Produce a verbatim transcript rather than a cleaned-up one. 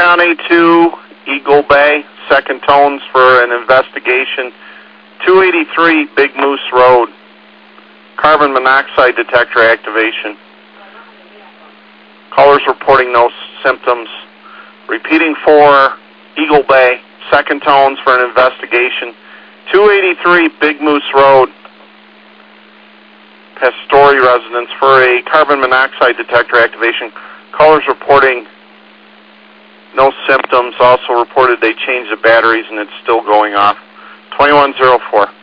County to Eagle Bay, second tones for an investigation. two eighty-three Big Moose Road, carbon monoxide detector activation. Callers reporting no symptoms. Repeating for Eagle Bay, second tones for an investigation. two eighty-three Big Moose Road, Pastori residence for a carbon monoxide detector activation. Callers reporting no symptoms. Also reported they changed the batteries and it's still going off. twenty-one oh four.